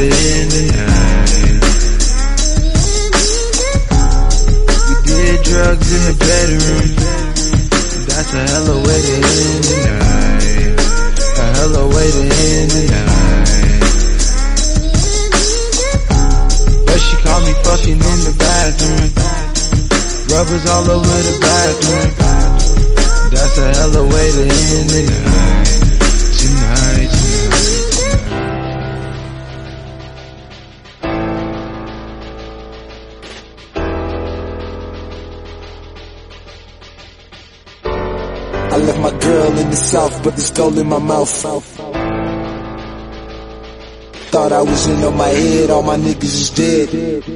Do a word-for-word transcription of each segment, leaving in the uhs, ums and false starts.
end the night. We did drugs in the bedroom. That's a hella way to end the night. A hella way to end the night. But she caught me fucking in the bathroom. Rubbers all over the bathroom. That's a hella way to end the night. Tonight, tonight. I left my girl in the south, but the skull in my mouth. Thought I was in on my head, all my niggas is dead.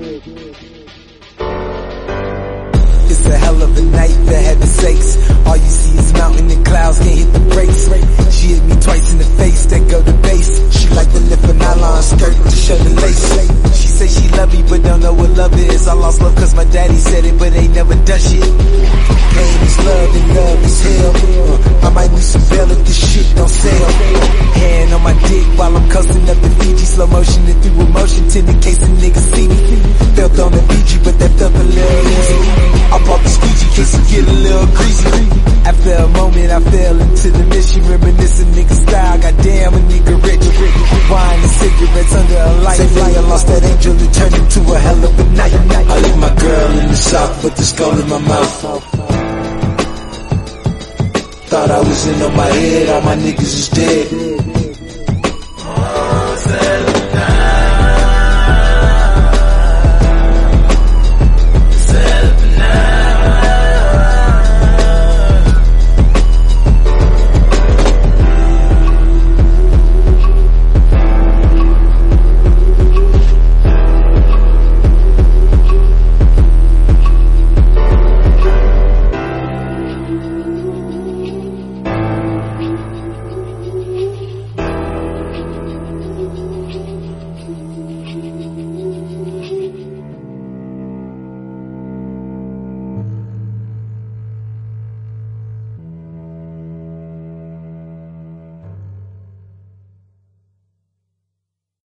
It's a hell of a night that had the sakes. All you see is mountain and clouds, can't hit the brakes. She hit me twice in the face, then go to base. She like to lift a nylon skirt to show the lace. She say she love me, but don't know what love is. I lost love cause my daddy said it, but ain't never done shit. Pain is love and love is hell. uh, I might need some bail if this shit don't sell. Hand on my dick while I'm coasting up the Fiji. Slow motion and through emotion, ten in case a nigga see me. Felt on the B G, but that felt a little easy. I bought the squeegee case to get a little greasy. After a moment I fell into the mission, reminiscing nigga style. Goddamn, a nigga rich. Wine and cigarettes under a light. Say flyer lost that angel, it turned into a hell of a night. I leave my girl in the south, put the skull in my mouth. Thought I was in on my head, all my niggas is dead.